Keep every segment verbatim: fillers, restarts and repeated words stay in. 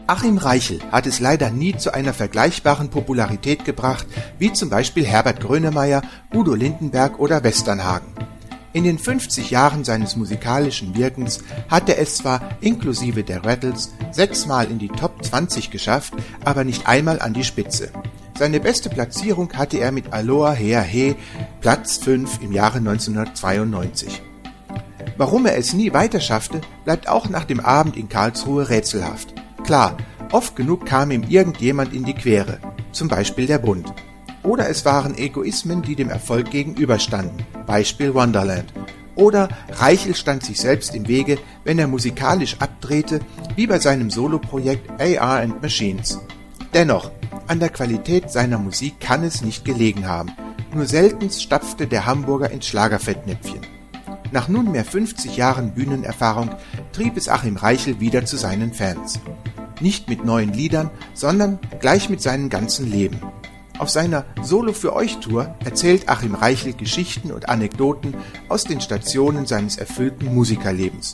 Achim Reichel hat es leider nie zu einer vergleichbaren Popularität gebracht, wie zum Beispiel Herbert Grönemeyer, Udo Lindenberg oder Westernhagen. In den fünfzig Jahren seines musikalischen Wirkens hat er es zwar inklusive der Rattles sechsmal in die Top zwanzig geschafft, aber nicht einmal an die Spitze. Seine beste Platzierung hatte er mit Aloha Hea He, Platz fünf im Jahre neunzehnhundertzweiundneunzig. Warum er es nie weiter schaffte, bleibt auch nach dem Abend in Karlsruhe rätselhaft. Klar, oft genug kam ihm irgendjemand in die Quere, zum Beispiel der Bund. Oder es waren Egoismen, die dem Erfolg gegenüberstanden, Beispiel Wonderland. Oder Reichel stand sich selbst im Wege, wenn er musikalisch abdrehte, wie bei seinem Soloprojekt A R and Machines. Dennoch, an der Qualität seiner Musik kann es nicht gelegen haben. Nur selten stapfte der Hamburger ins Schlagerfettnäpfchen. Nach nunmehr fünfzig Jahren Bühnenerfahrung trieb es Achim Reichel wieder zu seinen Fans. Nicht mit neuen Liedern, sondern gleich mit seinem ganzen Leben. Auf seiner Solo-für-euch-Tour erzählt Achim Reichel Geschichten und Anekdoten aus den Stationen seines erfüllten Musikerlebens.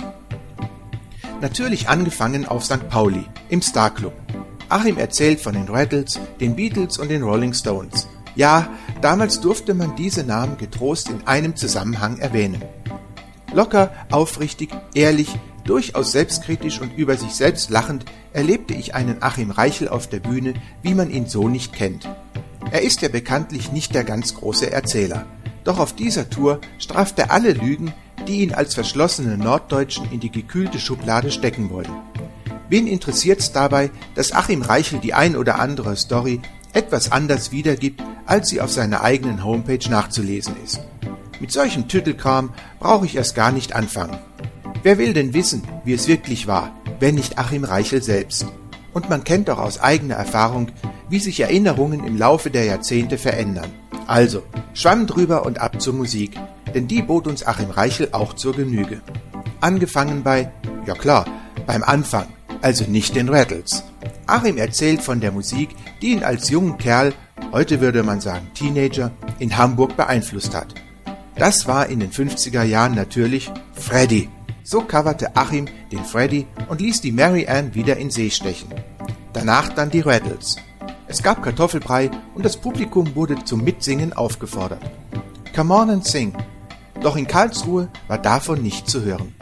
Natürlich angefangen auf Sankt Pauli, im Starclub. Achim erzählt von den Rattles, den Beatles und den Rolling Stones. Ja, damals durfte man diese Namen getrost in einem Zusammenhang erwähnen. Locker, aufrichtig, ehrlich, durchaus selbstkritisch und über sich selbst lachend erlebte ich einen Achim Reichel auf der Bühne, wie man ihn so nicht kennt. Er ist ja bekanntlich nicht der ganz große Erzähler. Doch auf dieser Tour straft er alle Lügen, die ihn als verschlossene Norddeutschen in die gekühlte Schublade stecken wollen. Wen interessiert's dabei, dass Achim Reichel die ein oder andere Story etwas anders wiedergibt, als sie auf seiner eigenen Homepage nachzulesen ist? Mit solchem Tüttelkram brauche ich erst gar nicht anfangen. Wer will denn wissen, wie es wirklich war, wenn nicht Achim Reichel selbst? Und man kennt doch aus eigener Erfahrung, wie sich Erinnerungen im Laufe der Jahrzehnte verändern. Also, Schwamm drüber und ab zur Musik, denn die bot uns Achim Reichel auch zur Genüge. Angefangen bei, ja klar, beim Anfang, also nicht den Rattles. Achim erzählt von der Musik, die ihn als jungen Kerl, heute würde man sagen Teenager, in Hamburg beeinflusst hat. Das war in den fünfziger Jahren natürlich Freddy. So coverte Achim den Freddy und ließ die Mary Ann wieder in See stechen. Danach dann die Rattles. Es gab Kartoffelbrei und das Publikum wurde zum Mitsingen aufgefordert. Come on and sing. Doch in Karlsruhe war davon nichts zu hören.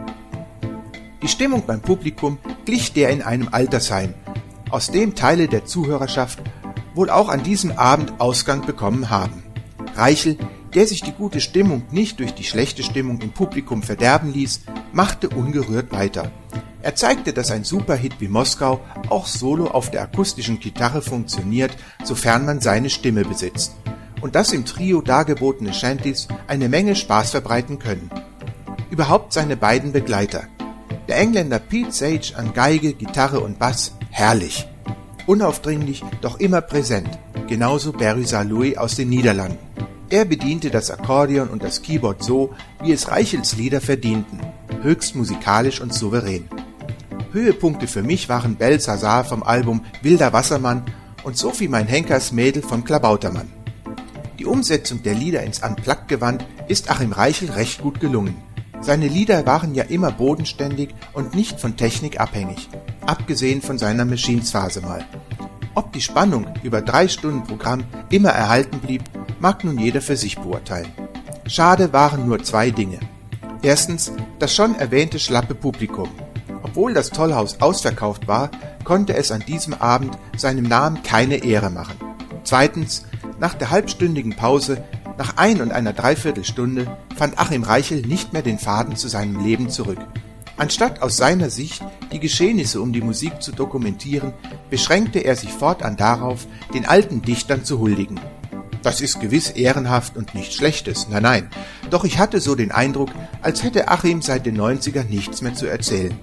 Die Stimmung beim Publikum glich der in einem Altersheim, aus dem Teile der Zuhörerschaft wohl auch an diesem Abend Ausgang bekommen haben. Reichel, der sich die gute Stimmung nicht durch die schlechte Stimmung im Publikum verderben ließ, machte ungerührt weiter. Er zeigte, dass ein Superhit wie Moskau auch solo auf der akustischen Gitarre funktioniert, sofern man seine Stimme besitzt. Und dass im Trio dargebotene Shanties eine Menge Spaß verbreiten können. Überhaupt seine beiden Begleiter. Der Engländer Pete Sage an Geige, Gitarre und Bass, herrlich. Unaufdringlich, doch immer präsent. Genauso Barry Louis aus den Niederlanden. Er bediente das Akkordeon und das Keyboard so, wie es Reichels Lieder verdienten. Höchst musikalisch und souverän. Höhepunkte für mich waren Belsazar vom Album Wilder Wassermann und Sophie mein Henkers Mädel von Klabautermann. Die Umsetzung der Lieder ins Unplugged-Gewand ist Achim Reichel recht gut gelungen. Seine Lieder waren ja immer bodenständig und nicht von Technik abhängig, abgesehen von seiner Machines-Phase mal. Ob die Spannung über drei Stunden Programm immer erhalten blieb, mag nun jeder für sich beurteilen. Schade waren nur zwei Dinge. Erstens, das schon erwähnte schlappe Publikum. Obwohl das Tollhaus ausverkauft war, konnte es an diesem Abend seinem Namen keine Ehre machen. Zweitens, nach der halbstündigen Pause, nach ein und einer Dreiviertelstunde, fand Achim Reichel nicht mehr den Faden zu seinem Leben zurück. Anstatt aus seiner Sicht die Geschehnisse um die Musik zu dokumentieren, beschränkte er sich fortan darauf, den alten Dichtern zu huldigen. Das ist gewiss ehrenhaft und nichts Schlechtes, nein, nein, doch ich hatte so den Eindruck, als hätte Achim seit den neunzigern nichts mehr zu erzählen.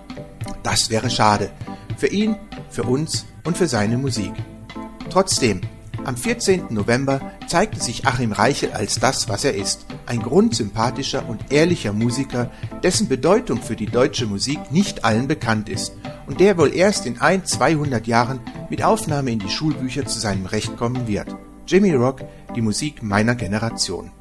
Das wäre schade, für ihn, für uns und für seine Musik. Trotzdem, am vierzehnten November zeigte sich Achim Reichel als das, was er ist, ein grundsympathischer und ehrlicher Musiker, dessen Bedeutung für die deutsche Musik nicht allen bekannt ist und der wohl erst in ein-, zweihundert Jahren mit Aufnahme in die Schulbücher zu seinem Recht kommen wird. Jimmy Rock, die Musik meiner Generation.